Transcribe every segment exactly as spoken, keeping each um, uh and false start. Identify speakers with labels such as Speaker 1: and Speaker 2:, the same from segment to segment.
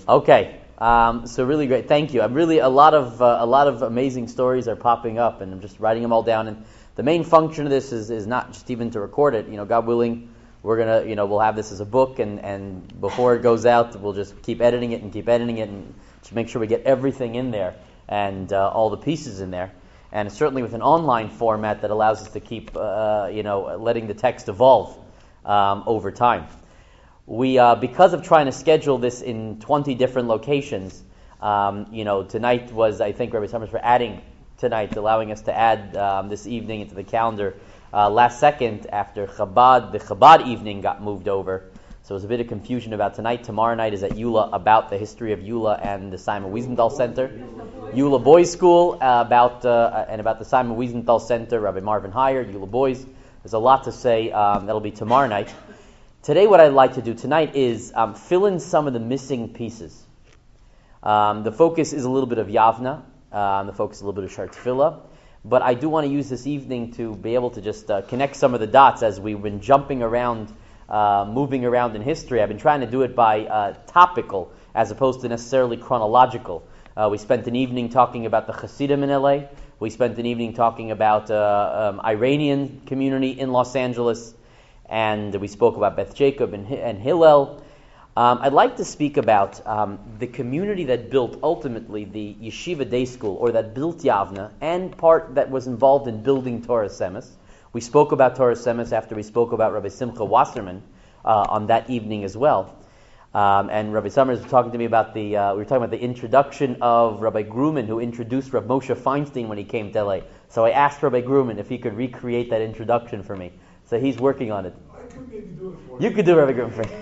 Speaker 1: Okay, um, so really great. Thank you. I'm really a lot of uh, a lot of amazing stories are popping up, and I'm just writing them all down. And the main function of this is is not just even to record it. You know, God willing, we're gonna you know we'll have this as a book, and, and before it goes out, we'll just keep editing it and keep editing it, and just make sure we get everything in there and uh, all the pieces in there. And certainly with an online format that allows us to keep uh, you know letting the text evolve um, over time. We, uh, because of trying to schedule this in twenty different locations, um, you know, tonight was, I think, Rabbi Summers for adding tonight, allowing us to add um, this evening into the calendar uh, last second after Chabad, the Chabad evening got moved over. So there's a bit of confusion about tonight. Tomorrow night is at Eula about the history of Eula and the Simon Wiesenthal Center. Eula Boys School uh, about uh, and about the Simon Wiesenthal Center, Rabbi Marvin Heyer, Eula Boys. There's a lot to say. Um, that'll be tomorrow night. Today, what I'd like to do tonight is um, fill in some of the missing pieces. Um, the focus is a little bit of Yavna. Um, the focus is a little bit of Shar Tefillah. But I do want to use this evening to be able to just uh, connect some of the dots as we've been jumping around, uh, moving around in history. I've been trying to do it by uh, topical as opposed to necessarily chronological. Uh, we spent an evening talking about the Hasidim in L A. We spent an evening talking about uh, um, Iranian community in Los Angeles. And we spoke about Beth Jacob and, and Hillel. Um, I'd like to speak about um, the community that built ultimately the Yeshiva Day School, or that built Yavna, and part that was involved in building Torah Semes. We spoke about Torah Semes after we spoke about Rabbi Simcha Wasserman uh, on that evening as well. Um, and Rabbi Summers was talking to me about the, uh, we were talking about the introduction of Rabbi Gruman, who introduced Rabbi Moshe Feinstein when he came to L A. So I asked Rabbi Gruman if he could recreate that introduction for me. So he's working on it.
Speaker 2: I could maybe do it for
Speaker 1: you. You could do it, Rabbi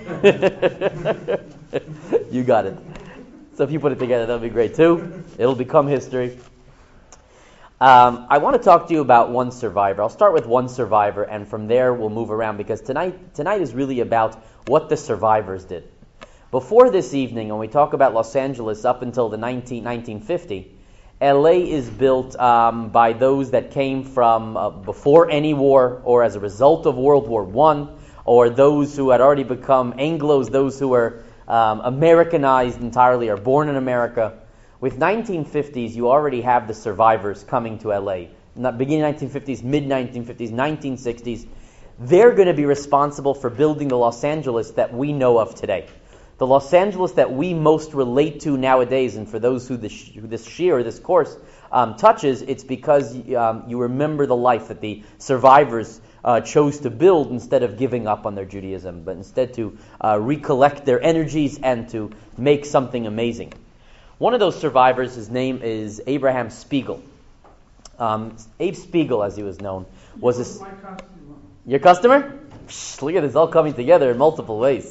Speaker 1: Gruman. You got it. So if you put it together, that'll be great too. It'll become history. Um, I want to talk to you about one survivor. I'll start with one survivor, and from there we'll move around, because tonight tonight is really about what the survivors did. Before this evening, when we talk about Los Angeles up until the nineteen fifty, L A is built um, by those that came from uh, before any war, or as a result of World War One, or those who had already become Anglos, those who were um, Americanized entirely, or born in America. With nineteen fifties, you already have the survivors coming to L A. Not beginning nineteen fifties, mid nineteen fifties, nineteen sixties. They're going to be responsible for building the Los Angeles that we know of today. The Los Angeles that we most relate to nowadays, and for those who this, who this shiur, this course, um, touches, it's because um, you remember the life that the survivors uh, chose to build instead of giving up on their Judaism, but instead to uh, recollect their energies and to make something amazing. One of those survivors, his name is Abraham Spiegel. Um, Abe Spiegel, as he was known, was a...
Speaker 2: my customer.
Speaker 1: Your customer? Psh, look at this, all coming together in multiple ways.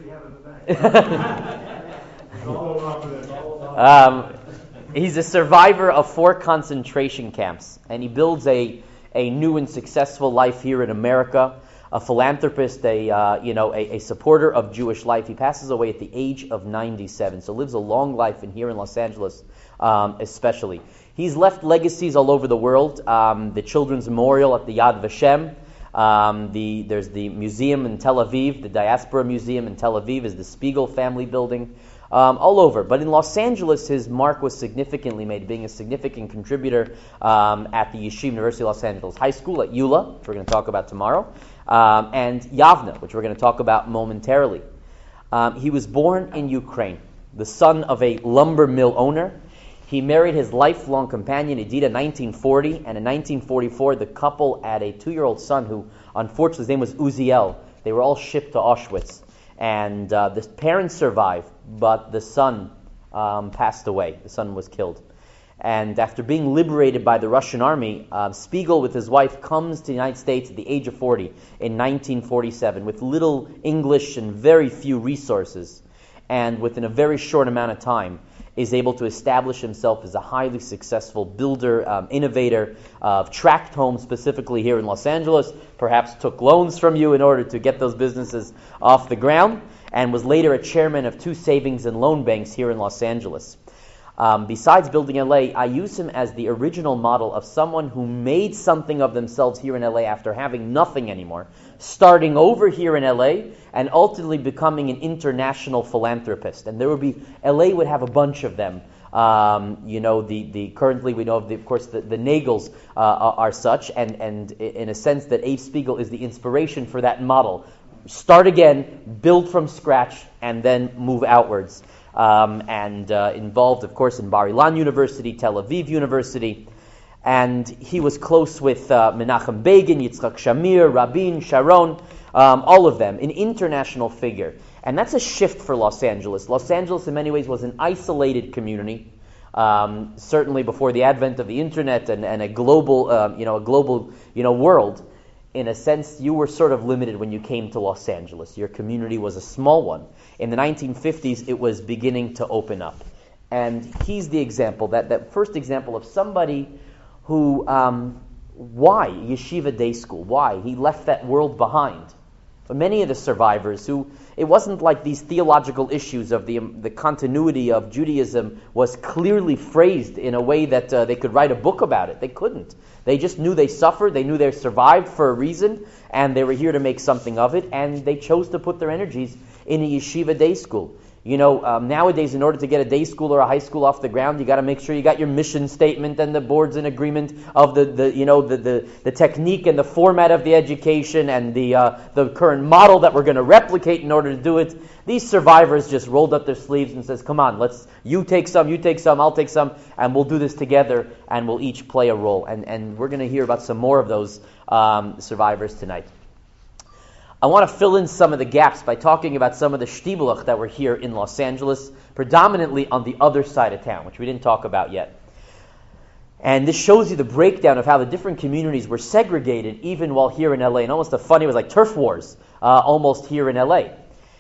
Speaker 1: um, he's a survivor of four concentration camps, and he builds a, a new and successful life here in America. A philanthropist, a uh, you know, a, a supporter of Jewish life. He passes away at the age of ninety-seven, so lives a long life in here in Los Angeles, um, especially. He's left legacies all over the world. Um, the Children's Memorial at the Yad Vashem. Um, the, there's the museum in Tel Aviv, the Diaspora Museum in Tel Aviv is the Spiegel family building, um, all over. But in Los Angeles, his mark was significantly made, being a significant contributor um, at the Yeshiva University of Los Angeles High School at Eula, which we're going to talk about tomorrow, um, and Yavna, which we're going to talk about momentarily. Um, he was born in Ukraine, the son of a lumber mill owner. He married his lifelong companion, Edita, in nineteen forty, and in nineteen forty-four, the couple had a two-year-old son who, unfortunately, his name was Uziel. They were all shipped to Auschwitz. And uh, the parents survived, but the son um, passed away. The son was killed. And after being liberated by the Russian army, uh, Spiegel, with his wife, comes to the United States at the age of forty in nineteen forty-seven with little English and very few resources. And within a very short amount of time, is able to establish himself as a highly successful builder, um, innovator of tract homes, specifically here in Los Angeles, perhaps took loans from you in order to get those businesses off the ground, and was later a chairman of two savings and loan banks here in Los Angeles. Um, besides building L A, I use him as the original model of someone who made something of themselves here in L A after having nothing anymore. starting over here in L A and ultimately becoming an international philanthropist. And there would be, L A would have a bunch of them. Um, you know, the, the currently we know of, the, of course, the, the Nagels uh, are, are such, and, and in a sense that Abe Spiegel is the inspiration for that model. Start again, build from scratch, and then move outwards. Um, and uh, involved, of course, in Bar Ilan University, Tel Aviv University. And he was close with uh, Menachem Begin, Yitzchak Shamir, Rabin, Sharon, um, all of them, an international figure. And that's a shift for Los Angeles. Los Angeles, in many ways, was an isolated community. Um, certainly before the advent of the internet and, and a global, uh, you know, a global, you know, world. In a sense, you were sort of limited when you came to Los Angeles. Your community was a small one. In the nineteen fifties, it was beginning to open up. And he's the example, that, that first example of somebody who, um, why Yeshiva Day School? Why? He left that world behind. But many of the survivors who, it wasn't like these theological issues of the um, the continuity of Judaism was clearly phrased in a way that uh, they could write a book about it. They couldn't. They just knew they suffered, they knew they survived for a reason, and they were here to make something of it, and they chose to put their energies in a yeshiva day school. You know, um, nowadays, in order to get a day school or a high school off the ground, you got to make sure you got your mission statement and the board's in agreement of the, the you know, the, the, the technique and the format of the education and the uh, the current model that we're going to replicate in order to do it. These survivors just rolled up their sleeves and says, "Come on, let's you take some, you take some, I'll take some, and we'll do this together, and we'll each play a role." And and we're going to hear about some more of those um, survivors tonight. I want to fill in some of the gaps by talking about some of the shtibelach that were here in Los Angeles, predominantly on the other side of town, which we didn't talk about yet. And this shows you the breakdown of how the different communities were segregated even while here in L A. And almost the funny, it was like turf wars, uh, almost here in L A.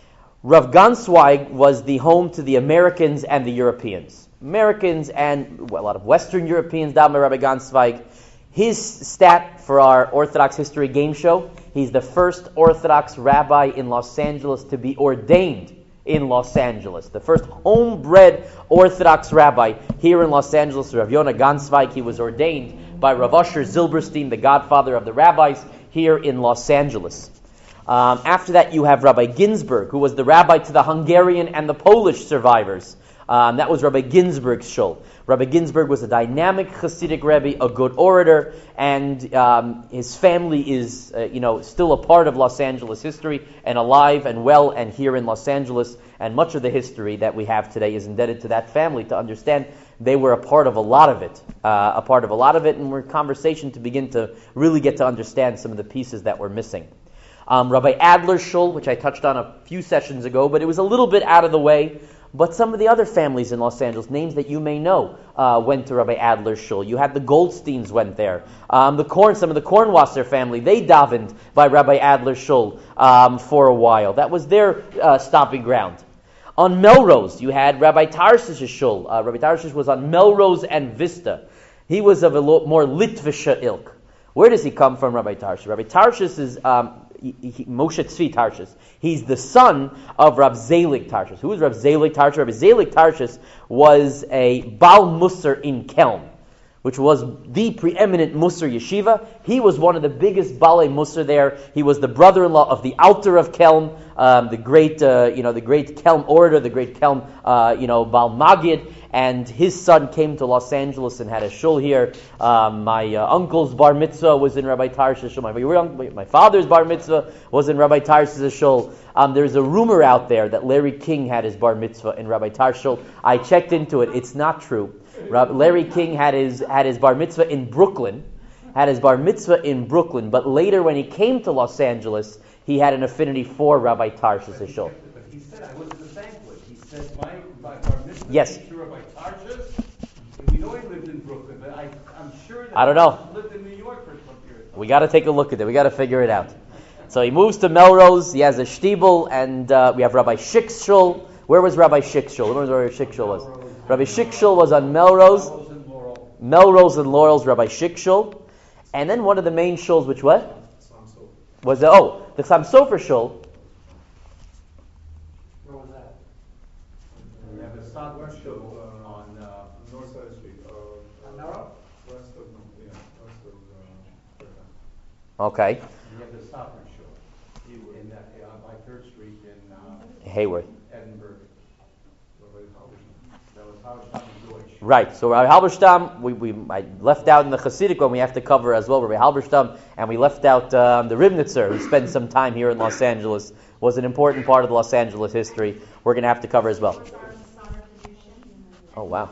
Speaker 1: Rav Gansweig was the home to the Americans and the Europeans. Americans and well, a lot of Western Europeans, down by Rabbi Gansweig. His stat for our Orthodox History game show, he's the first Orthodox rabbi in Los Angeles to be ordained in Los Angeles. The first homebred Orthodox rabbi here in Los Angeles, Rav Yonah Gansweig. He was ordained by Rav Usher Zilberstein, the godfather of the rabbis, here in Los Angeles. Um, after that, you have Rabbi Ginsburg, who was the rabbi to the Hungarian and the Polish survivors. Um, that was Rabbi Ginsburg's shul. Rabbi Ginsburg was a dynamic Hasidic Rebbe, a good orator, and um, his family is, uh, you know, still a part of Los Angeles history and alive and well and here in Los Angeles. And much of the history that we have today is indebted to that family. To understand, they were a part of a lot of it, uh, a part of a lot of it, and we're in conversation to begin to really get to understand some of the pieces that were missing. Um, Rabbi Adler's shul, which I touched on a few sessions ago, but it was a little bit out of the way. But some of the other families in Los Angeles, names that you may know, uh, went to Rabbi Adler's shul. You had the Goldsteins went there. Um, the Korn, some of the Kornwasser family, they davened by Rabbi Adler's shul um, for a while. That was their uh, stopping ground. On Melrose, you had Rabbi Tarshish's shul. Uh, Rabbi Tarshish was on Melrose and Vista. He was of a lo- more Litvisha ilk. Where does he come from, Rabbi Tarshish? Rabbi Tarshish is um, he, he, Moshe Tzvi Tarshish. He's the son of Rav Zelig Tarshish. Who is Rav Zelig Tarshish? Rav Zelig Tarshish was a Baal Musar in Kelm, which was the preeminent Musar yeshiva. He was one of the biggest Balei Musar there. He was the brother-in-law of the Alter of Kelm, um, the great, uh, you know, the great Kelm orator, the great Kelm, uh, you know, Baal Magid. And his son came to Los Angeles and had a shul here. Um, my uh, uncle's bar mitzvah was in Rabbi Tarshish's shul. My, my father's bar mitzvah was in Rabbi Tarshish's shul. Um, there's a rumor out there that Larry King had his bar mitzvah in Rabbi Tarshish's shul. I checked into it. It's not true. Larry King had his had his bar mitzvah in Brooklyn, had his bar mitzvah in Brooklyn. But later, when he came to Los Angeles, he had an affinity for Rabbi Tarshish's shul.
Speaker 2: But he said, I was at the banquet. He said, my, my bar mitzvah
Speaker 1: yes.
Speaker 2: came to Rabbi Tarshish. And we know he lived in Brooklyn, but I, I'm sure that
Speaker 1: I don't know.
Speaker 2: he lived in New York for some period.
Speaker 1: We got to take a look at it. We got to figure it out. So he moves to Melrose. He has a shtibel, and uh, we have Rabbi Schick's shul. Where was Rabbi Schick's shul? Where was Rabbi Schick's shul was? Rabbi Schick's shul was on Melrose. Melrose and Laurel's Rabbi Schick's shul. And then one of the main shuls, which what? Was the, oh, the Chaim Sofer shul.
Speaker 2: Where was that? We have a Sadler shul on uh, North Side Street. Uh, on Narrow? West of, yeah, west of, uh,
Speaker 1: Okay.
Speaker 2: we have the Sadler shul.
Speaker 1: Haworth.
Speaker 2: Edinburgh. That was Halberstam and Deutsch.
Speaker 1: Right. So Rabbi Halberstam, we, we I left out in the Hasidic one. We have to cover as well Rabbi Halberstam, and we left out um, the Ribnitzer, who spent some time here in Los Angeles, was an important part of the Los Angeles history. We're going to have to cover as well. Oh wow.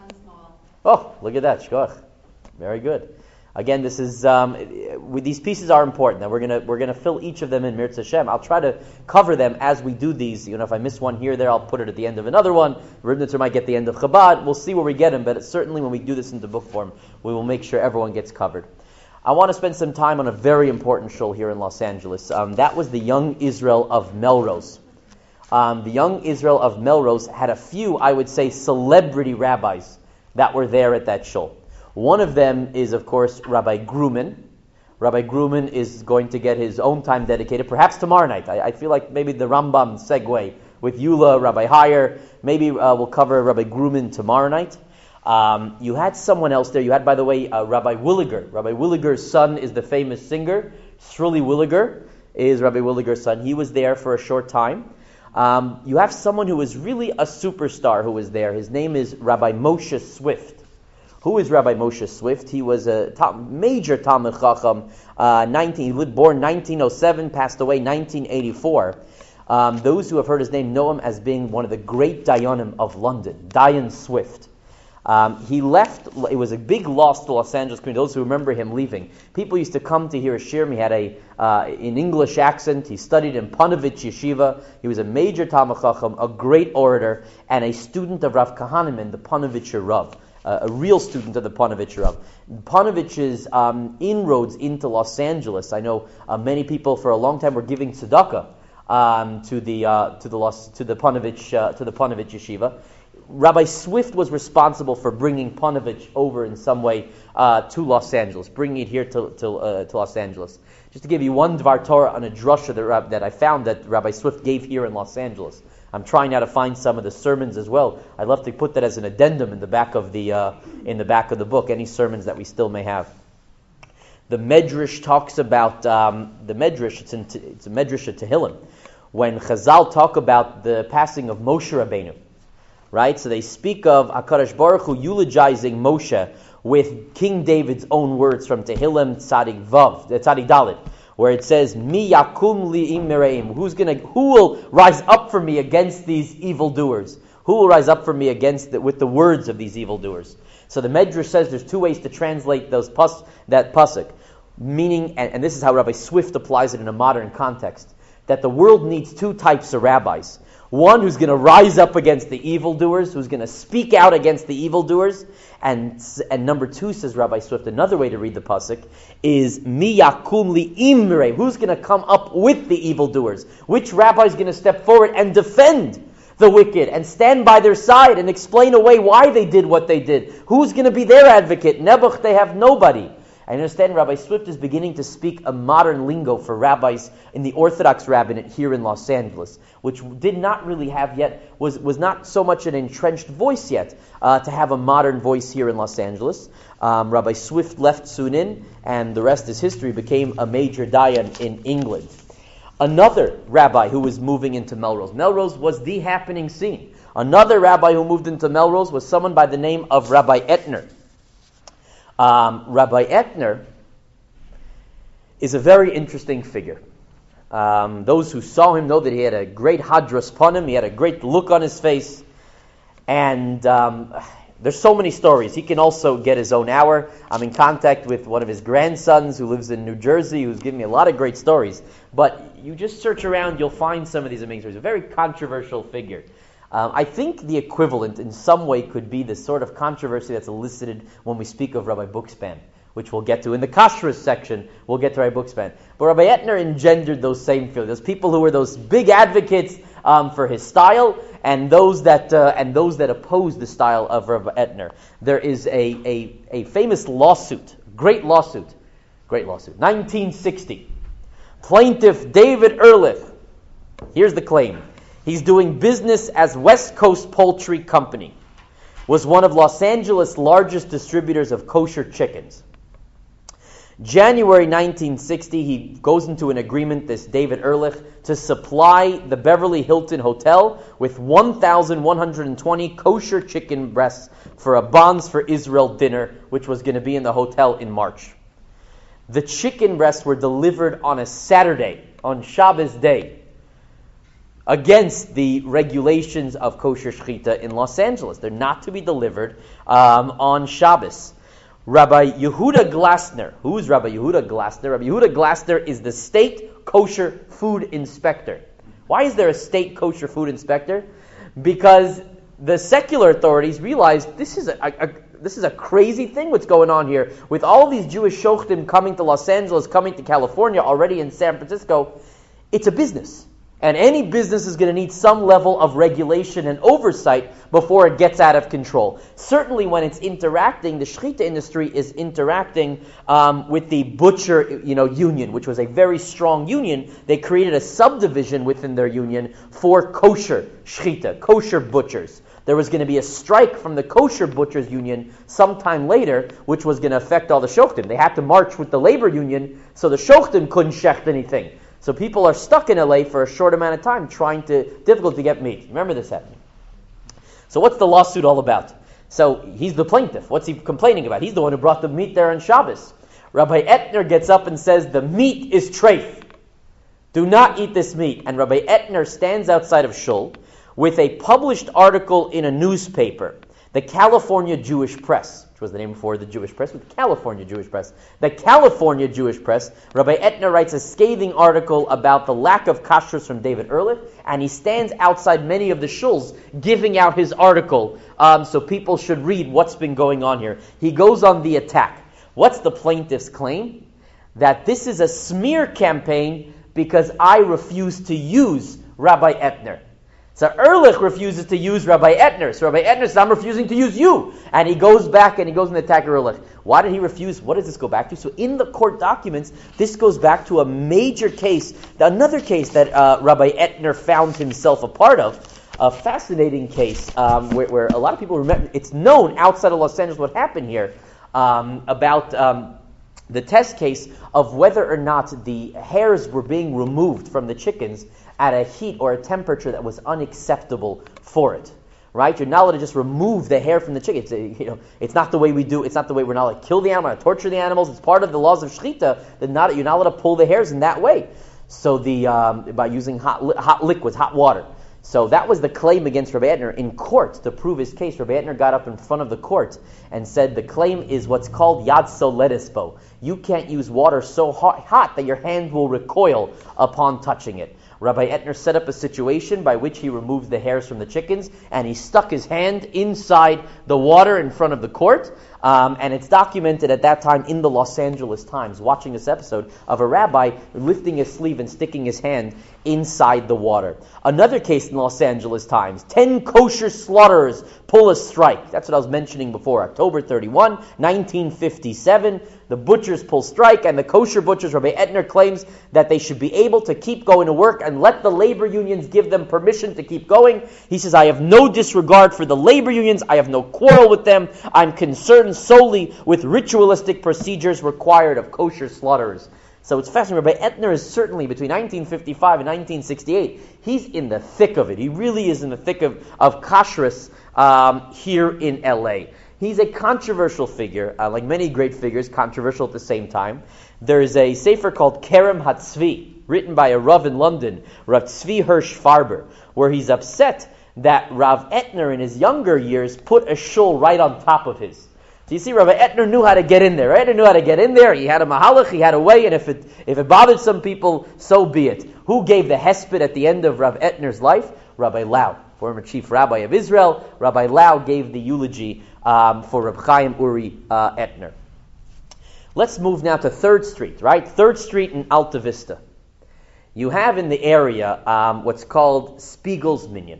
Speaker 1: Oh, look at that, shkoch. Very good. Again, this is um, with these pieces are important. Now we're gonna we're gonna fill each of them in Mirz Hashem. I'll try to cover them as we do these. You know, if I miss one here or there, I'll put it at the end of another one. Ribnitzer might get the end of Chabad. We'll see where we get him, but certainly when we do this into book form, we will make sure everyone gets covered. I want to spend some time on a very important shul here in Los Angeles. Um, that was the Young Israel of Melrose. Um, the Young Israel of Melrose had a few, I would say, celebrity rabbis that were there at that shul. One of them is, of course, Rabbi Grumman. Rabbi Grumman is going to get his own time dedicated, perhaps tomorrow night. I, I feel like maybe the Rambam segue with Eula, Rabbi Heyer. Maybe uh, we'll cover Rabbi Grumman tomorrow night. Um, you had someone else there. You had, by the way, uh, Rabbi Williger. Rabbi Williger's son is the famous singer. Shruly Williger is Rabbi Williger's son. He was there for a short time. Um, you have someone who is really a superstar who was there. His name is Rabbi Moshe Swift. Who is Rabbi Moshe Swift? He was a top, major Talmud Chacham. Uh, nineteen, he was born nineteen oh seven, passed away nineteen eighty-four. Um, those who have heard his name know him as being one of the great Dayanim of London, Dayan Swift. Um, he left, it was a big loss to Los Angeles community, those who remember him leaving. People used to come to hear a shirim. He had a, uh, an English accent. He studied in Panovich Yeshiva. He was a major Talmud Chacham, a great orator, and a student of Rav Kahaneman, the Panovitcher Rav. Uh, a real student of the Panovitcher Rav. Panovich's um, inroads into Los Angeles, I know uh, many people for a long time were giving tzedakah um, to the uh, to the Los, to the Panovich uh, to the Panovich Yeshiva. Rabbi Swift was responsible for bringing Panovich over in some way uh, to Los Angeles, bringing it here to to, uh, to Los Angeles. Just to give you one Dvar Torah on a drasha that, that I found that Rabbi Swift gave here in Los Angeles. I'm trying now to find some of the sermons as well. I'd love to put that as an addendum in the back of the uh, in the back of the book. Any sermons that we still may have. The Medrash talks about um, the Medrash. It's, in, it's a Medrash at Tehillim when Chazal talk about the passing of Moshe Rabbeinu. Right, so they speak of HaKadosh Baruch Hu eulogizing Moshe with King David's own words from Tehillim Tzadik Vav, Tzadik Dalet, where it says, "Mi yakum li im mereim." Who's gonna? Who will rise up for me against these evildoers? Who will rise up for me against the, with the words of these evildoers? So the Medrash says there's two ways to translate those pus, that pasuk, meaning, and, and this is how Rabbi Swift applies it in a modern context, that the world needs two types of rabbis. One who's going to rise up against the evildoers, who's going to speak out against the evildoers, and and number two, says Rabbi Swift, another way to read the pasuk is mi yakum li imre. Who's going to come up with the evildoers? Which rabbi is going to step forward and defend the wicked and stand by their side and explain away why they did what they did? Who's going to be their advocate? Nebuch, they have nobody. I understand Rabbi Swift is beginning to speak a modern lingo for rabbis in the Orthodox rabbinate here in Los Angeles, which did not really have yet, was, was not so much an entrenched voice yet, uh, to have a modern voice here in Los Angeles. Um, Rabbi Swift left Sunin, and the rest is history, became a major dayan in England. Another rabbi who was moving into Melrose. Melrose was the happening scene. Another rabbi who moved into Melrose was someone by the name of Rabbi Etner. Um, Rabbi Etner is a very interesting figure. Um, those who saw him know that he had a great hadras panim, he had a great look on his face, and um, there's so many stories. He can also get his own hour. I'm in contact with one of his grandsons who lives in New Jersey, who's giving me a lot of great stories. But you just search around, you'll find some of these amazing stories. A very controversial figure. Um, I think the equivalent in some way could be the sort of controversy that's elicited when we speak of Rabbi Buxban, which we'll get to. In the Kashrus section, we'll get to Rabbi Buxban. But Rabbi Etner engendered those same feelings. Those people who were those big advocates um, for his style, and those that uh, and those that opposed the style of Rabbi Etner. There is a, a, a famous lawsuit, great lawsuit, great lawsuit, nineteen sixty. Plaintiff David Ehrlich, here's the claim. He's doing business as West Coast Poultry Company, was one of Los Angeles' largest distributors of kosher chickens. January nineteen sixty, he goes into an agreement, this David Ehrlich, to supply the Beverly Hilton Hotel with one thousand one hundred twenty kosher chicken breasts for a Bonds for Israel dinner, which was going to be in the hotel in March. The chicken breasts were delivered on a Saturday, on Shabbos day, against the regulations of kosher shechita in Los Angeles. They're not to be delivered um, on Shabbos. Rabbi Yehuda Glasner. Who's Rabbi Yehuda Glasner? Rabbi Yehuda Glasner is the state kosher food inspector. Why is there a state kosher food inspector? Because the secular authorities realized this is a, a, a this is a crazy thing what's going on here. With all these Jewish shochtim coming to Los Angeles, coming to California, already in San Francisco, it's a business. And any business is going to need some level of regulation and oversight before it gets out of control. Certainly when it's interacting, the shechita industry is interacting um, with the butcher you know, union, which was a very strong union. They created a subdivision within their union for kosher shechita, kosher butchers. There was going to be a strike from the kosher butchers union sometime later, which was going to affect all the shochtim. They had to march with the labor union, so the shochtim couldn't shecht anything. So people are stuck in L A for a short amount of time, trying to, difficult to get meat. Remember this happening. So what's the lawsuit all about? So he's the plaintiff. What's he complaining about? He's the one who brought the meat there on Shabbos. Rabbi Etner gets up and says, the meat is treif. Do not eat this meat. And Rabbi Etner stands outside of Shul with a published article in a newspaper, the California Jewish Press, which was the name before the Jewish Press, with the California Jewish Press. The California Jewish Press, Rabbi Etner writes a scathing article about the lack of kashrus from David Ehrlich, and he stands outside many of the shuls giving out his article, um, so people should read what's been going on here. He goes on the attack. What's the plaintiff's claim? That this is a smear campaign because I refuse to use Rabbi Etner. So Ehrlich refuses to use Rabbi Etner. So Rabbi Etner says, I'm refusing to use you. And he goes back and he goes and attacks Ehrlich. Why did he refuse? What does this go back to? So in the court documents, this goes back to a major case, another case that uh, Rabbi Etner found himself a part of, a fascinating case um, where, where a lot of people remember. It's known outside of Los Angeles what happened here um, about um, the test case of whether or not the hairs were being removed from the chickens at a heat or a temperature that was unacceptable for it, right? You're not allowed to just remove the hair from the chicken. It's, a, you know, it's not the way we do. It's not the way we're not allowed to kill the animal, not torture the animals. It's part of the laws of shechita that not you're not allowed to pull the hairs in that way. So the um, by using hot hot liquids, hot water. So that was the claim against Rabbi Etner in court to prove his case. Rabbi Etner got up in front of the court and said the claim is what's called yad soledisbo. You can't use water so hot, hot that your hand will recoil upon touching it. Rabbi Etner set up a situation by which he removed the hairs from the chickens, and he stuck his hand inside the water in front of the court. Um, and it's documented at that time in the Los Angeles Times, watching this episode, of a rabbi lifting his sleeve and sticking his hand inside the water. Another case in Los Angeles Times, ten kosher slaughterers pull a strike. That's what I was mentioning before. October thirty-first, nineteen fifty-seven, the butchers pull strike, and the kosher butchers, Rabbi Etner claims that they should be able to keep going to work and let the labor unions give them permission to keep going. He says, I have no disregard for the labor unions. I have no quarrel with them. I'm concerned solely with ritualistic procedures required of kosher slaughterers. So it's fascinating. Rabbi Etner is certainly, between nineteen fifty-five and nineteen sixty-eight, he's in the thick of it. He really is in the thick of, of kashrus um, here in L A. He's a controversial figure, uh, like many great figures, controversial at the same time. There is a sefer called Kerem HaTzvi, written by a Rav in London, Rav Tzvi Hirsch Farber, where he's upset that Rav Etner in his younger years put a shul right on top of his. So you see, Rabbi Etner knew how to get in there. Right? He knew how to get in there. He had a mahalach, he had a way, and if it if it bothered some people, so be it. Who gave the hesped at the end of Rav Etner's life? Rabbi Lau, former chief rabbi of Israel. Rabbi Lau gave the eulogy um, for Reb Chaim Uri uh, Etner. Let's move now to third Street, right? third Street in Alta Vista. You have in the area um, what's called Spiegel's Minyan.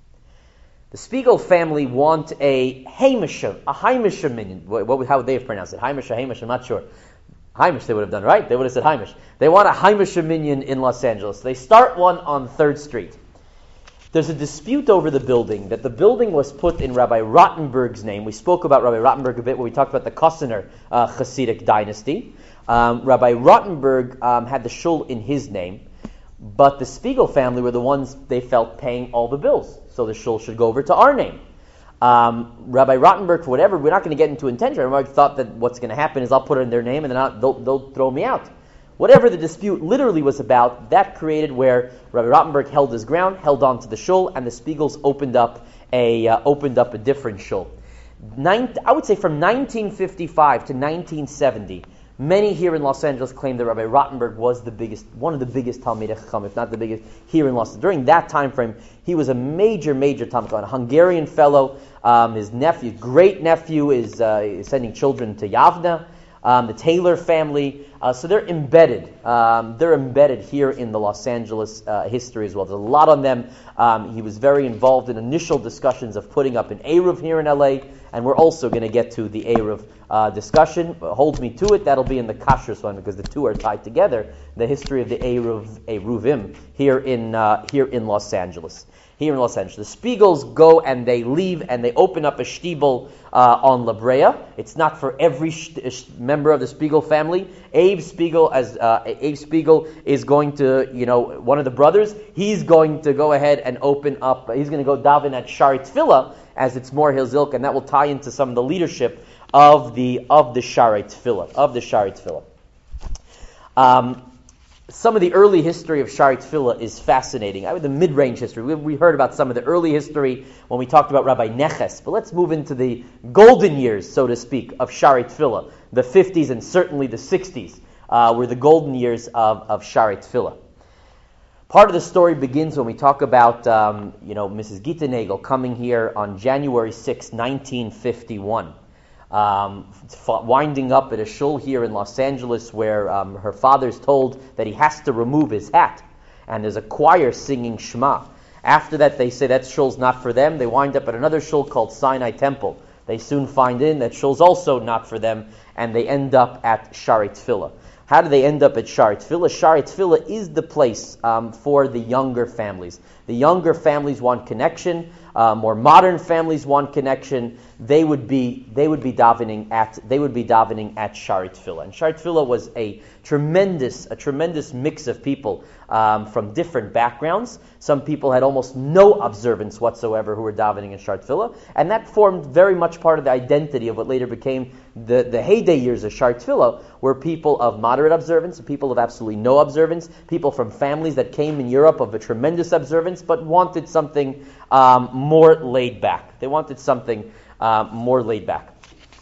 Speaker 1: The Spiegel family want a Hamisha, a Hamisha minyan. What, what, how would they have pronounced it? Hamish or Hamish? I'm not sure. Hamish they would have done, right? They would have said Hamish. They want a Hamisha minyan in Los Angeles. They start one on third Street. There's a dispute over the building, that the building was put in Rabbi Rottenberg's name. We spoke about Rabbi Rottenberg a bit when we talked about the Kosener uh, Hasidic dynasty. Um, Rabbi Rottenberg um, had the shul in his name, but the Spiegel family were the ones they felt paying all the bills, so the shul should go over to our name. Um, Rabbi Rottenberg, for whatever, we're not going to get into intention. Rabbi thought that what's going to happen is I'll put it in their name and then I'll, they'll, they'll throw me out. Whatever the dispute literally was about, that created where Rabbi Rottenberg held his ground, held on to the shul, and the Spiegels opened up a uh, opened up a different shul. Nine, I would say from nineteen fifty-five to nineteen seventy, many here in Los Angeles claim that Rabbi Rottenberg was the biggest, one of the biggest Talmidei Chacham, if not the biggest, here in Los Angeles. During that time frame, he was a major, major Talmid Chacham, a Hungarian fellow. Um, his nephew, great nephew, is, uh, is sending children to Yavna. Um, the Taylor family, uh, so they're embedded. Um, they're embedded here in the Los Angeles uh, history as well. There's a lot on them. Um, he was very involved in initial discussions of putting up an Eruv here in L A, and we're also going to get to the Eruv uh, discussion. Hold me to it. That'll be in the Kashrus one because the two are tied together. The history of the Eruv, Eruvim here in uh, here in Los Angeles. Here in Los Angeles, the Spiegels go and they leave and they open up a shtibel uh, on La Brea. It's not for every sh- sh- member of the Spiegel family. Abe Spiegel, as uh, Abe Spiegel is going to, you know, one of the brothers. He's going to go ahead and open up. He's going to go daven at Shari Tefillah, as it's Mor Hilzilk, and that will tie into some of the leadership of the of the Shari Tefillah of the Shari Tefillah. Um, Some of the early history of Shari Tefillah is fascinating. I mean, the mid-range history. We, we heard about some of the early history when we talked about Rabbi Neches. But let's move into the golden years, so to speak, of Shari Tefillah. The fifties and certainly the sixties uh, were the golden years of, of Shari Tefillah. Part of the story begins when we talk about, um, you know, Missus Gita Nagel coming here on January sixth, nineteen fifty-one. Um, winding up at a shul here in Los Angeles where um, her father's told that he has to remove his hat, and there's a choir singing Shema. After that, they say that shul's not for them. They wind up at another shul called Sinai Temple. They soon find in that shul's also not for them, and they end up at Shari Tefillah. How do they end up at Shari Tefillah? Shari Tefillah is the place um, for the younger families. The younger families want connection. Uh, more modern families want connection. They would be they would be davening at they would be davening at Shari Tefillah. And Shari Tefillah was a tremendous a tremendous mix of people um, from different backgrounds. Some people had almost no observance whatsoever who were davening in Shari Tefillah, and that formed very much part of the identity of what later became the the heyday years of Shari Tefillah, were people of moderate observance, people of absolutely no observance, people from families that came in Europe of a tremendous observance, but wanted something um, more laid back. They wanted something um, more laid back.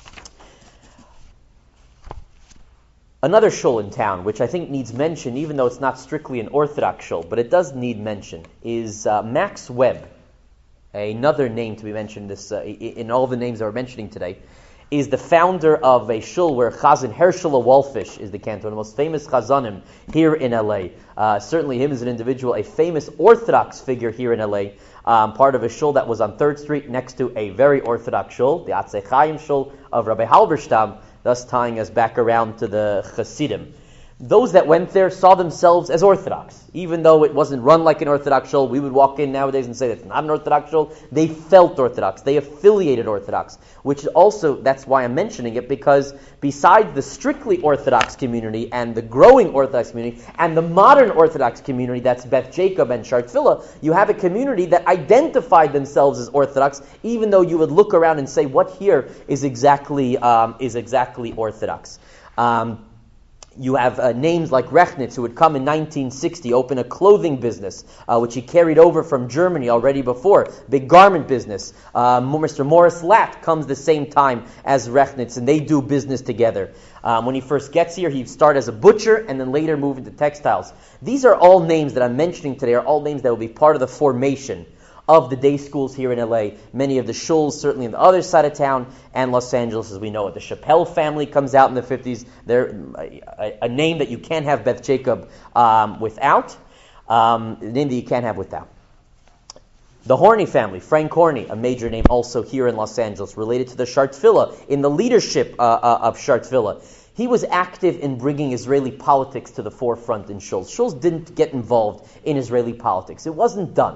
Speaker 1: Another shul in town, which I think needs mention, even though it's not strictly an Orthodox shul, but it does need mention, is uh, Max Webb. Another name to be mentioned this uh, in all the names that we're mentioning today, is the founder of a shul where Chazan Herschel Wolfish is the cantor, one of the most famous chazanim here in L A. Uh, certainly him as an individual, a famous Orthodox figure here in L A. Um, part of a shul that was on third Street next to a very Orthodox shul, the Atzei Chaim shul of Rabbi Halberstam, thus tying us back around to the Hasidim. Those that went there saw themselves as Orthodox. Even though it wasn't run like an Orthodox shul, we would walk in nowadays and say that's not an Orthodox shul. They felt Orthodox. They affiliated Orthodox. Which also, that's why I'm mentioning it, because besides the strictly Orthodox community and the growing Orthodox community and the modern Orthodox community, that's Beth Jacob and Shari Tefillah, you have a community that identified themselves as Orthodox, even though you would look around and say, what here is exactly um, is exactly Orthodox. Um, You have uh, names like Rechnitz, who would come in nineteen sixty, open a clothing business, uh, which he carried over from Germany already before, big garment business. Uh, Mister Morris Latt comes the same time as Rechnitz, and they do business together. Um, when he first gets here, he started as a butcher and then later moved into textiles. These are all names that I'm mentioning today, are all names that will be part of the formation of the day schools here in L A, many of the shuls certainly on the other side of town, and Los Angeles as we know it. The Chappelle family comes out in the fifties. They're a, a name that you can't have Beth Jacob um, without, um, a name that you can't have without. The Horny family, Frank Horny, a major name also here in Los Angeles, related to the Shari Tefillah, in the leadership uh, uh, of Shari Tefillah. He was active in bringing Israeli politics to the forefront in shuls. Shuls didn't get involved in Israeli politics. It wasn't done.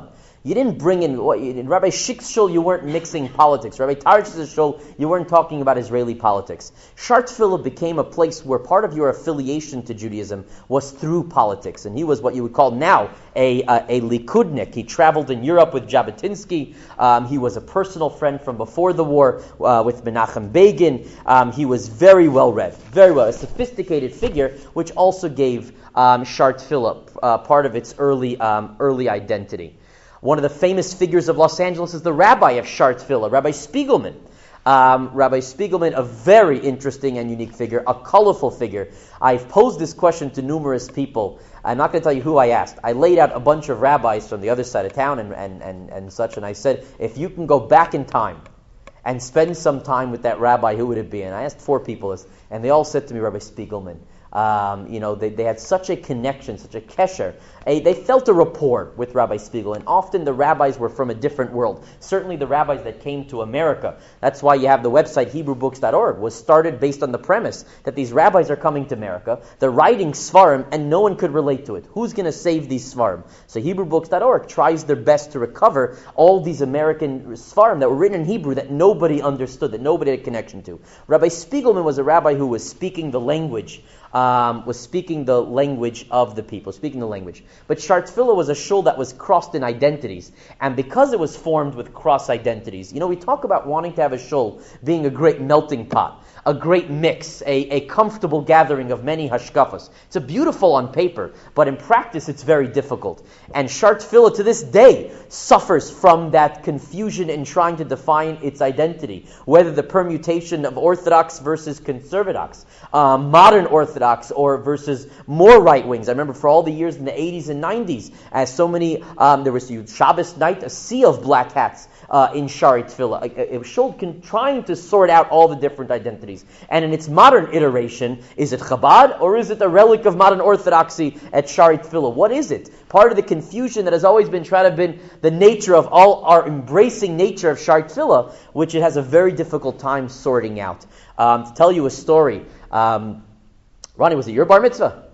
Speaker 1: You didn't bring in, in Rabbi Shik's shul, you weren't mixing politics. Rabbi Tarsh's shul, you weren't talking about Israeli politics. Shar Tefillah became a place where part of your affiliation to Judaism was through politics. And he was what you would call now a, a, a Likudnik. He traveled in Europe with Jabotinsky. Um, he was a personal friend from before the war uh, with Menachem Begin. Um, he was very well read, very well, a sophisticated figure, which also gave um, Shar Tefillah uh, part of its early um, early identity. One of the famous figures of Los Angeles is the rabbi of Shar Tefillah, Rabbi Spiegelman. Um, Rabbi Spiegelman, a very interesting and unique figure, a colorful figure. I've posed this question to numerous people. I'm not going to tell you who I asked. I laid out a bunch of rabbis from the other side of town and, and, and, and such, and I said, if you can go back in time and spend some time with that rabbi, who would it be? And I asked four people this, and they all said to me, Rabbi Spiegelman. Um, you know, they, they had such a connection, such a kesher. A, they felt a rapport with Rabbi Spiegel, and often the rabbis were from a different world. Certainly the rabbis that came to America. That's why you have the website Hebrew Books dot org was started based on the premise that these rabbis are coming to America, they're writing Svarim, and no one could relate to it. Who's going to save these Svarim? So Hebrew Books dot org tries their best to recover all these American Svarim that were written in Hebrew that nobody understood, that nobody had a connection to. Rabbi Spiegelman was a rabbi who was speaking the language Um, was speaking the language of the people, speaking the language. But Shar Tefillah was a shul that was crossed in identities. And because it was formed with cross identities, you know, we talk about wanting to have a shul being a great melting pot, a great mix, a, a comfortable gathering of many hashkafas. It's a beautiful on paper, but in practice it's very difficult. And Shar Tefillah to this day suffers from that confusion in trying to define its identity, whether the permutation of Orthodox versus Conservadox, um, modern Orthodox or versus more right wings. I remember for all the years in the eighties and nineties, as so many, um, there was Shabbos night, a sea of black hats uh, in Shari Tefillah. It was trying to sort out all the different identities. And in its modern iteration, is it Chabad or is it a relic of modern Orthodoxy at Shari Tefillah? What is it? Part of the confusion that has always been tried to have been the nature of all our embracing nature of Shari Tefillah, which it has a very difficult time sorting out. Um, to tell you a story, um, Ronnie, was it your bar mitzvah?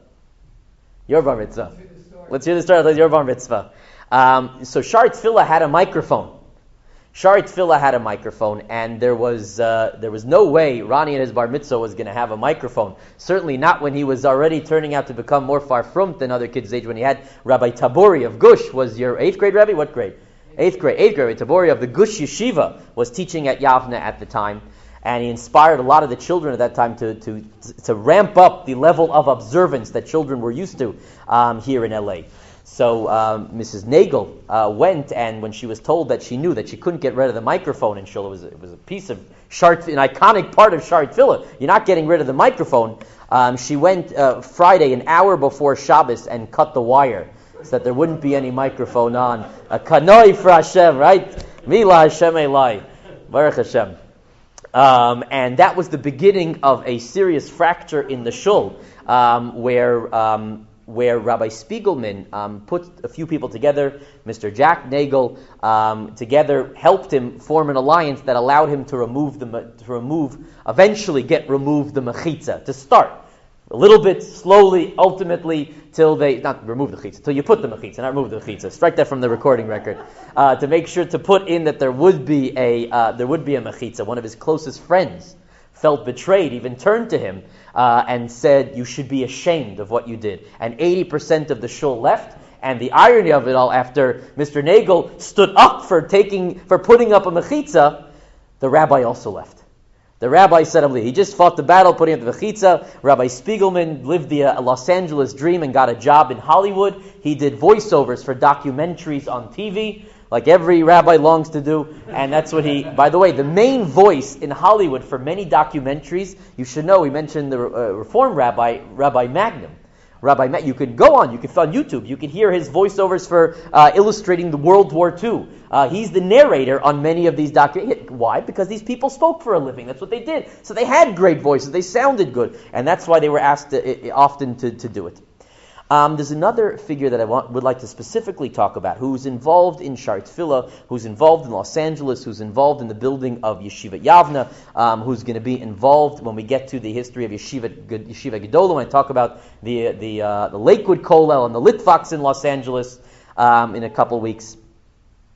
Speaker 1: Your bar mitzvah. Let's hear the story. Let's hear your bar mitzvah. Um, so Shari Tefillah had a microphone. Shari Tefillah had a microphone, and there was uh, there was no way Ronnie at his bar mitzvah was going to have a microphone. Certainly not when he was already turning out to become more far from than other kids' age. When he had Rabbi Tabori of Gush, was your eighth grade Rabbi? What grade? Eighth grade. Eighth grade. Tabori of the Gush Yeshiva was teaching at Yavna at the time. And he inspired a lot of the children at that time to to to ramp up the level of observance that children were used to um, here in L A. So um, Missus Nagel uh, went, and when she was told that she knew that she couldn't get rid of the microphone in shul, it was it was a piece of Shar, an iconic part of Shar Tefillah. You're not getting rid of the microphone. Um, she went uh, Friday, an hour before Shabbos, and cut the wire so that there wouldn't be any microphone on. A kanoi for Hashem, right? Mila Hashem Elai, Baruch Hashem. Um, and that was the beginning of a serious fracture in the shul, um, where um, where Rabbi Spiegelman um, put a few people together. Mister Jack Nagel um, together helped him form an alliance that allowed him to remove the to remove eventually get removed the mechitza to start. A little bit, slowly, ultimately, till they, not remove the chitza, till you put the mechitza, not remove the chitza. Strike that from the recording record. Uh, to make sure to put in that there would be a, uh, there would be a mechitza. One of his closest friends felt betrayed, even turned to him, uh, and said, you should be ashamed of what you did. And eighty percent of the shul left, and the irony of it all, after Mister Nagel stood up for taking, for putting up a mechitza, the rabbi also left. The rabbi said, he just fought the battle, putting up the mechitza. Rabbi Spiegelman lived the uh, Los Angeles dream and got a job in Hollywood. He did voiceovers for documentaries on T V, like every rabbi longs to do. And that's what he, by the way, the main voice in Hollywood for many documentaries, you should know, we mentioned the uh, Reform rabbi, Rabbi Magnum. Rabbi Matt, you could go on, you could on YouTube, you could hear his voiceovers for uh, illustrating the World War Two. Uh, he's the narrator on many of these documentaries. Why? Because these people spoke for a living. That's what they did. So they had great voices. They sounded good. And that's why they were asked to, uh, often to, to do it. Um, there's another figure that I want, would like to specifically talk about, who's involved in Shari Tefillah, who's involved in Los Angeles, who's involved in the building of Yeshiva Yavna, um, who's going to be involved when we get to the history of Yeshiva Yeshiva Gedolah, when I talk about the the uh, the Lakewood Kollel and the Litvaks in Los Angeles um, in a couple weeks.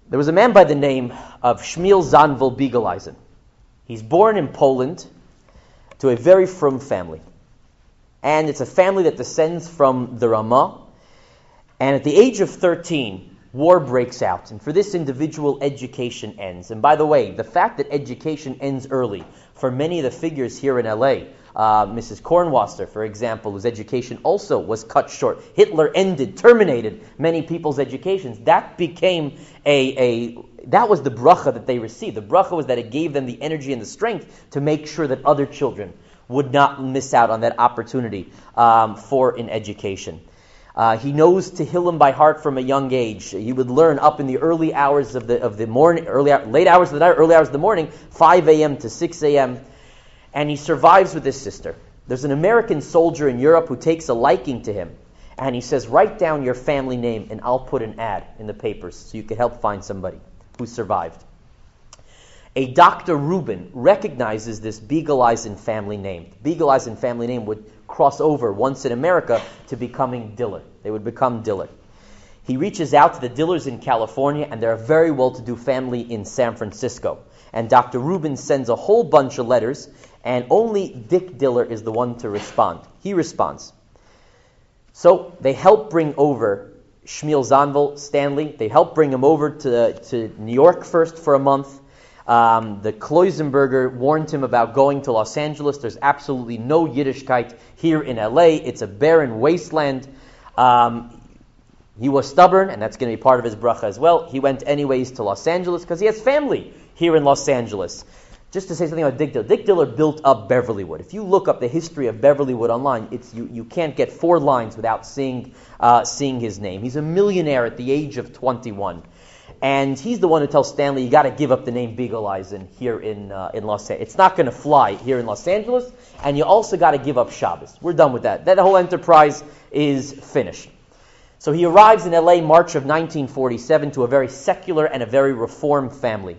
Speaker 1: There was a man by the name of Shmuel Zalman Bigeleisen. He's born in Poland to a very frum family. And it's a family that descends from the Ramah. And at the age of thirteen, war breaks out. And for this individual, education ends. And by the way, the fact that education ends early, for many of the figures here in L A, uh, Missus Kornwasser, for example, whose education also was cut short. Hitler ended, terminated many people's educations. That became a, a that was the bracha that they received. The bracha was that it gave them the energy and the strength to make sure that other children would not miss out on that opportunity um, for an education. Uh, he knows Tehillim by heart from a young age. He would learn up in the early hours of the of the morning, early late hours of the night, early hours of the morning, five a.m. to six a.m. And he survives with his sister. There's an American soldier in Europe who takes a liking to him, and he says, "Write down your family name, and I'll put an ad in the papers so you can help find somebody who survived." A Doctor Rubin recognizes this Bigeleisen family name. The Bigeleisen family name would cross over once in America to becoming Diller. They would become Diller. He reaches out to the Dillers in California, and they're a very well-to-do family in San Francisco. And Doctor Rubin sends a whole bunch of letters, and only Dick Diller is the one to respond. He responds. So they help bring over Shmuel Zalman, Stanley. They help bring him over to, to New York first for a month. Um, the Kloisenberger warned him about going to Los Angeles. There's absolutely no Yiddishkeit here in L A. It's a barren wasteland. Um, he was stubborn, and that's going to be part of his bracha as well. He went anyways to Los Angeles because he has family here in Los Angeles. Just to say something about Dick Diller. Dick Diller built up Beverlywood. If you look up the history of Beverlywood online, it's you, you can't get four lines without seeing uh, seeing his name. He's a millionaire at the age of twenty-one. And he's the one who tells Stanley, you got to give up the name Bigeleisen here in uh, in Los Angeles. It's not going to fly here in Los Angeles, and you also got to give up Shabbos. We're done with that. That whole enterprise is finished. So he arrives in L A March of nineteen forty-seven to a very secular and a very reformed family.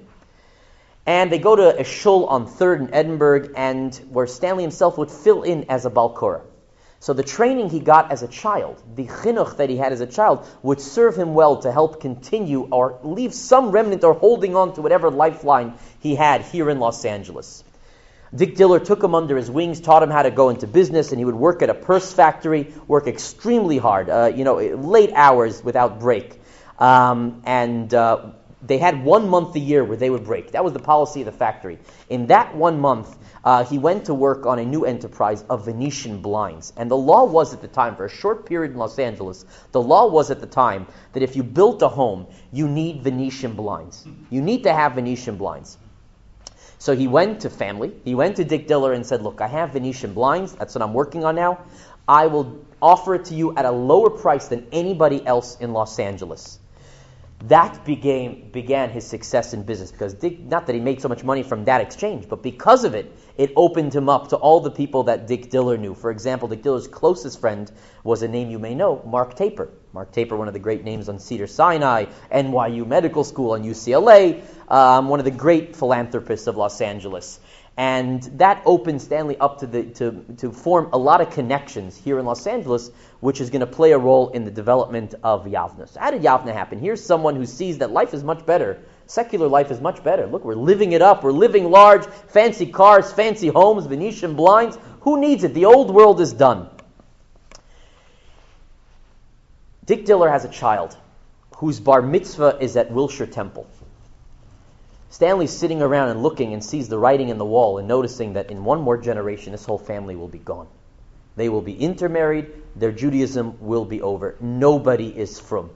Speaker 1: And they go to a shul on third in Edinburgh, and where Stanley himself would fill in as a Balkora. So the training he got as a child, the chinuch that he had as a child, would serve him well to help continue or leave some remnant or holding on to whatever lifeline he had here in Los Angeles. Dick Diller took him under his wings, taught him how to go into business, and he would work at a purse factory, work extremely hard, uh, you know, late hours without break. Um, and uh, they had one month a year where they would break. That was the policy of the factory. In that one month, Uh, he went to work on a new enterprise of Venetian blinds. And the law was at the time, for a short period in Los Angeles, the law was at the time that if you built a home, you need Venetian blinds. You need to have Venetian blinds. So he went to family, he went to Dick Diller and said, look, I have Venetian blinds, that's what I'm working on now. I will offer it to you at a lower price than anybody else in Los Angeles. That began, began his success in business, because Dick, not that he made so much money from that exchange, but because of it, it opened him up to all the people that Dick Diller knew. For example, Dick Diller's closest friend was a name you may know, Mark Taper. Mark Taper, one of the great names on Cedar Sinai, N Y U Medical School, and U C L A, um, one of the great philanthropists of Los Angeles. And that opened Stanley up to the to, to form a lot of connections here in Los Angeles, which is going to play a role in the development of Yavna. So how did Yavna happen? Here's someone who sees that life is much better. Secular life is much better. Look, we're living it up. We're living large, fancy cars, fancy homes, Venetian blinds. Who needs it? The old world is done. Dick Diller has a child whose bar mitzvah is at Wilshire Temple. Stanley's sitting around and looking and sees the writing in the wall and noticing that in one more generation, this whole family will be gone. They will be intermarried. Their Judaism will be over. Nobody is frum.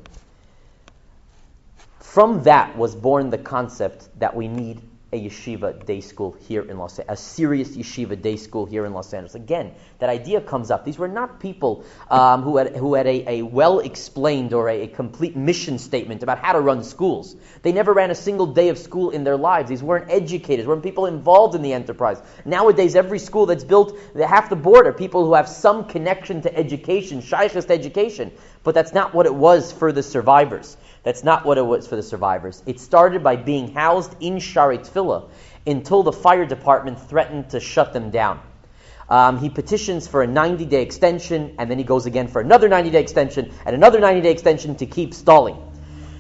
Speaker 1: From that was born the concept that we need a yeshiva day school here in Los Angeles, a serious yeshiva day school here in Los Angeles. Again, that idea comes up. These were not people um, who had who had a, a well-explained or a, a complete mission statement about how to run schools. They never ran a single day of school in their lives. These weren't educators, weren't people involved in the enterprise. Nowadays, every school that's built, half the board are people who have some connection to education, shaykhus to education. But that's not what it was for the survivors. That's not what it was for the survivors. It started by being housed in Shari Tefillah until the fire department threatened to shut them down. Um, he petitions for a ninety-day extension, and then he goes again for another ninety-day extension, and another ninety-day extension to keep stalling.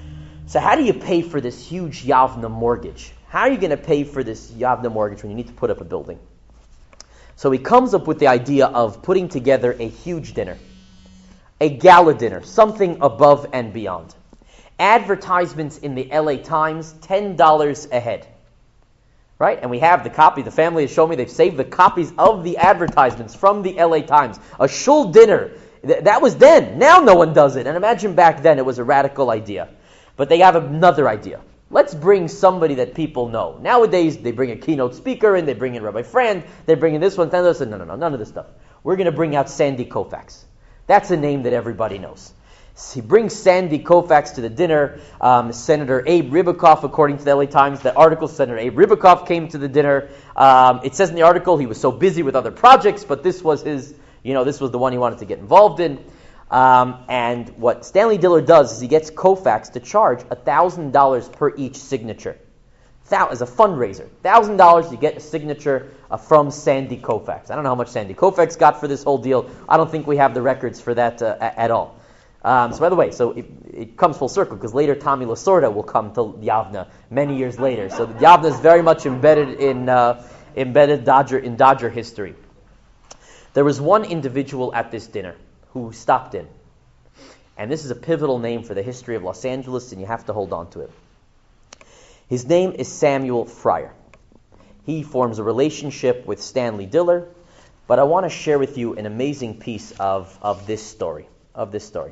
Speaker 1: So how do you pay for this huge Yavna mortgage? How are you going to pay for this Yavna mortgage when you need to put up a building? So he comes up with the idea of putting together a huge dinner, a gala dinner, something above and beyond. Advertisements in the L A Times, ten dollars a head. Right? And we have the copy. The family has shown me they've saved the copies of the advertisements from the L A Times. A shul dinner. Th- that was then. Now no one does it. And imagine back then it was a radical idea. But they have another idea. Let's bring somebody that people know. Nowadays, they bring a keynote speaker in, they bring in Rabbi Friend, they bring in this one, then this, and no, no, no, none of this stuff. We're going to bring out Sandy Koufax. That's a name that everybody knows. So he brings Sandy Koufax to the dinner. Um, Senator Abe Ribicoff, according to the L A Times, the article, Senator Abe Ribicoff came to the dinner. Um, it says in the article he was so busy with other projects, but this was his, you know, this was the one he wanted to get involved in. Um, and what Stanley Diller does is he gets Koufax to charge one thousand dollars per each signature. Thou- as a fundraiser. one thousand dollars you get a signature uh, from Sandy Koufax. I don't know how much Sandy Koufax got for this whole deal. I don't think we have the records for that uh, a- at all. Um, so by the way, so it, it comes full circle because later Tommy Lasorda will come to Yavna many years later. So Yavna is very much embedded in uh, embedded Dodger in Dodger history. There was one individual at this dinner who stopped in. And this is a pivotal name for the history of Los Angeles, and you have to hold on to it. His name is Samuel Fryer. He forms a relationship with Stanley Diller, but I want to share with you an amazing piece of, of this story, of this story.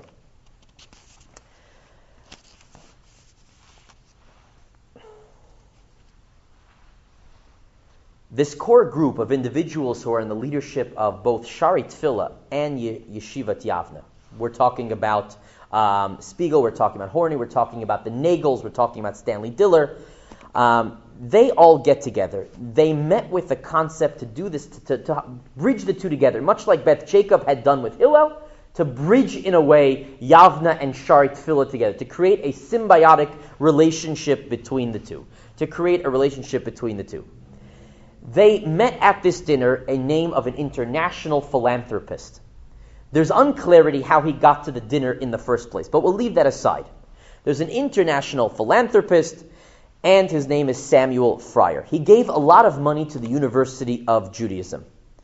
Speaker 1: This core group of individuals who are in the leadership of both Shari Tefillah and Ye- Yeshivat Yavna. We're talking about um, Spiegel, we're talking about Horney, we're talking about the Nagels, we're talking about Stanley Diller. Um, they all get together. They met with the concept to do this, to, to, to bridge the two together, much like Beth Jacob had done with Hillel, to bridge in a way Yavna and Shari Tefillah together, to create a symbiotic relationship between the two, to create a relationship between the two. They met at this dinner a name of an international philanthropist. There's unclarity how he got to the dinner in the first place, but we'll leave that aside. There's an international philanthropist, and his name is Samuel Fryer. He gave a lot of money to the University of Judaism.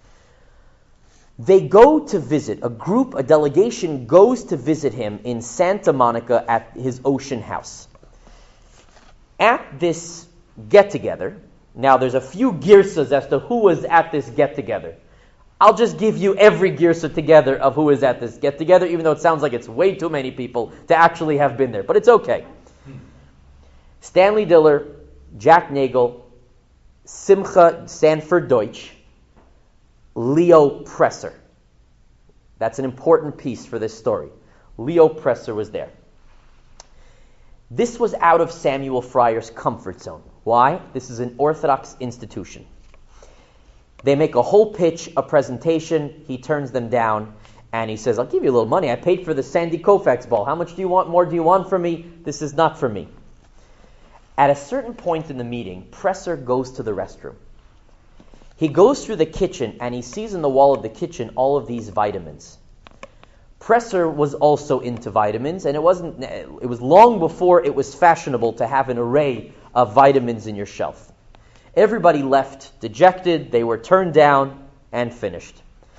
Speaker 1: They go to visit, a group, a delegation goes to visit him in Santa Monica at his ocean house. At this get-together, now, there's a few girsas as to who was at this get-together. I'll just give you every girsa together of who is at this get-together, even though it sounds like it's way too many people to actually have been there. But it's okay. Stanley Diller, Jack Nagel, Simcha Sanford Deutsch, Leo Presser. That's an important piece for this story. Leo Presser was there. This was out of Samuel Fryer's comfort zone. Why? This is an Orthodox institution. They make a whole pitch, a presentation. He turns them down, and he says, I'll give you a little money. I paid for the Sandy Koufax ball. How much do you want? More do you want from me? This is not for me. At a certain point in the meeting, Presser goes to the restroom. He goes through the kitchen, and he sees in the wall of the kitchen all of these vitamins. Presser was also into vitamins, and it wasn't. It was long before it was fashionable to have an array of vitamins in your shelf. Everybody left dejected. They were turned down and finished.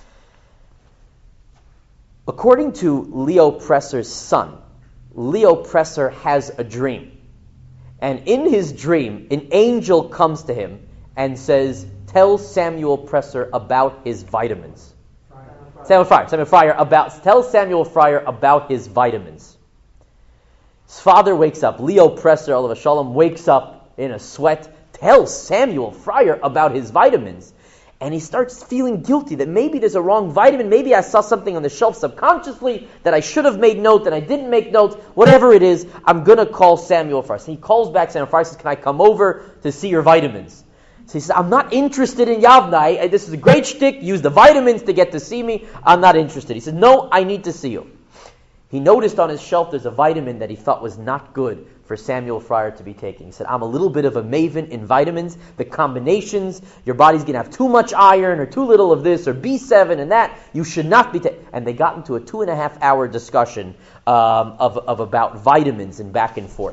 Speaker 1: According to Leo Presser's son, Leo Presser has a dream. And in his dream, an angel comes to him and says, tell Samuel Presser about his vitamins. Samuel Fryer, Samuel Fryer about, tell Samuel Fryer about his vitamins. His father wakes up. Leo Presser, Olav Shalom, wakes up in a sweat. Tell Samuel Fryer about his vitamins. And he starts feeling guilty that maybe there's a wrong vitamin. Maybe I saw something on the shelf subconsciously that I should have made note and I didn't make note. Whatever it is, I'm going to call Samuel Fryer. So he calls back Samuel Fryer and says, can I come over to see your vitamins? So he says, I'm not interested in Yavna. I, this is a great shtick. Use the vitamins to get to see me. I'm not interested. He said, no, I need to see you. He noticed on his shelf there's a vitamin that he thought was not good for Samuel Fryer to be taking. He said, I'm a little bit of a maven in vitamins. The combinations, your body's going to have too much iron or too little of this or B seven and that. You should not be taking. And they got into a two and a half hour discussion um, of, of about vitamins and back and forth.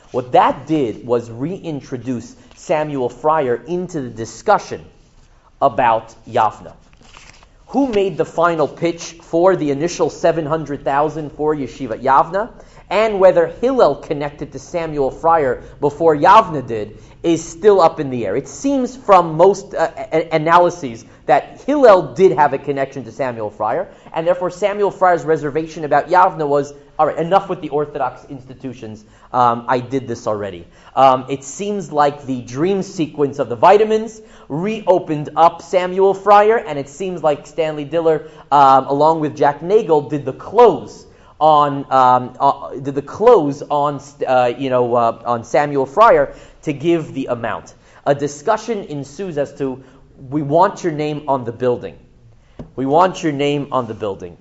Speaker 1: What that did was reintroduce Samuel Fryer into the discussion about Yavna. Who made the final pitch for the initial seven hundred thousand for Yeshivat Yavna, and whether Hillel connected to Samuel Fryer before Yavna did, is still up in the air. It seems from most uh, a- analyses that Hillel did have a connection to Samuel Fryer, and therefore Samuel Fryer's reservation about Yavna was, all right, enough with the Orthodox institutions. Um, I did this already. Um, it seems like the dream sequence of the vitamins reopened up Samuel Fryer, and it seems like Stanley Diller, um, along with Jack Nagel, did the close on um, uh, did the close on uh, you know uh, on Samuel Fryer to give the amount. A discussion ensues as to, we want your name on the building. We want your name on the building.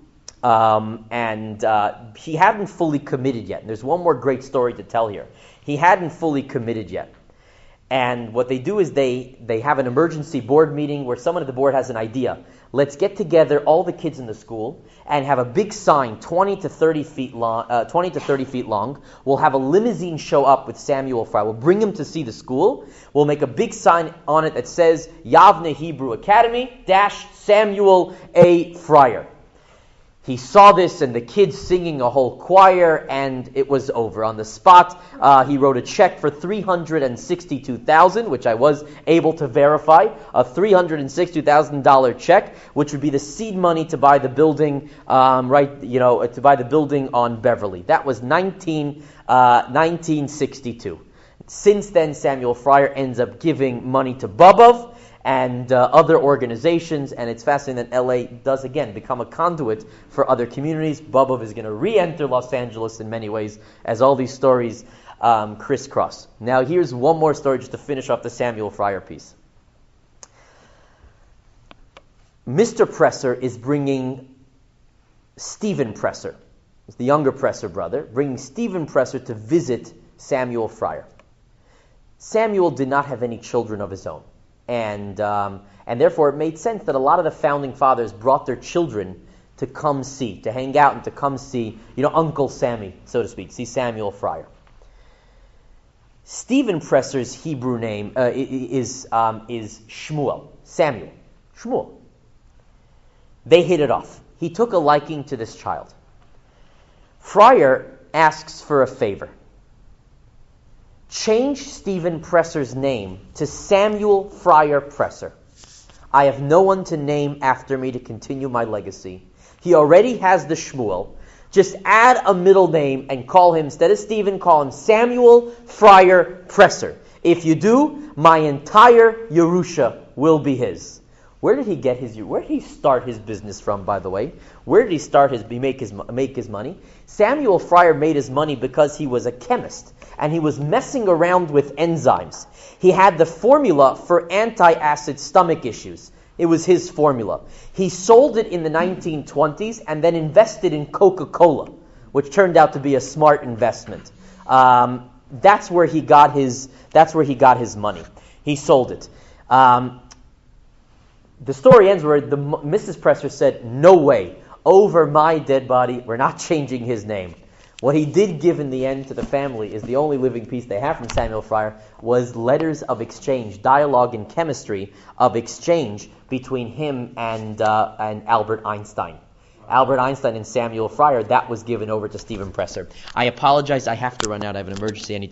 Speaker 1: Um, and uh, he hadn't fully committed yet. And there's one more great story to tell here. He hadn't fully committed yet. And what they do is they, they have an emergency board meeting where someone at the board has an idea. Let's get together all the kids in the school and have a big sign, twenty to thirty feet long. Uh, twenty to thirty feet long. We'll have a limousine show up with Samuel Fryer. We'll bring him to see the school. We'll make a big sign on it that says Yavne Hebrew Academy dash Samuel A. Fryer. He saw this and the kids singing a whole choir, and it was over on the spot. Uh, he wrote a check for three hundred sixty-two thousand dollars, which I was able to verify, a three hundred sixty-two thousand dollars check, which would be the seed money to buy the building, um, right? You know, to buy the building on Beverly. That was nineteen, uh, nineteen sixty-two. Since then, Samuel Fryer ends up giving money to Bobov and uh, other organizations, and it's fascinating that L A does, again, become a conduit for other communities. Bobov is going to re-enter Los Angeles in many ways as all these stories um, crisscross. Now, here's one more story just to finish off the Samuel Fryer piece. Mister Presser is bringing Stephen Presser, the younger Presser brother, bringing Stephen Presser to visit Samuel Fryer. Samuel did not have any children of his own. And um, and therefore it made sense that a lot of the founding fathers brought their children to come see, to hang out and to come see, you know, Uncle Sammy, so to speak, see Samuel Fryer. Stephen Presser's Hebrew name uh, is um, is Shmuel, Samuel, Shmuel. They hit it off. He took a liking to this child. Fryer asks for a favor. Change Stephen Presser's name to Samuel Fryer Presser. I have no one to name after me to continue my legacy. He already has the Shmuel. Just add a middle name and call him, instead of Stephen, call him Samuel Fryer Presser. If you do, my entire Yerusha will be his. Where did he get his? Where did he start his business from, by the way? Where did he start his make his make his money? Samuel Fryer made his money because he was a chemist and he was messing around with enzymes. He had the formula for anti-acid stomach issues. It was his formula. He sold it in the nineteen twenties and then invested in Coca-Cola, which turned out to be a smart investment. Um, that's where he got his. That's where he got his money. He sold it. Um, The story ends where the Missus Presser said, "No way, over my dead body, we're not changing his name." What he did give in the end to the family is the only living piece they have from Samuel Fryer was letters of exchange, dialogue in chemistry of exchange between him and uh, and Albert Einstein. Albert Einstein and Samuel Fryer, that was given over to Stephen Presser. I apologize, I have to run out. I have an emergency. I need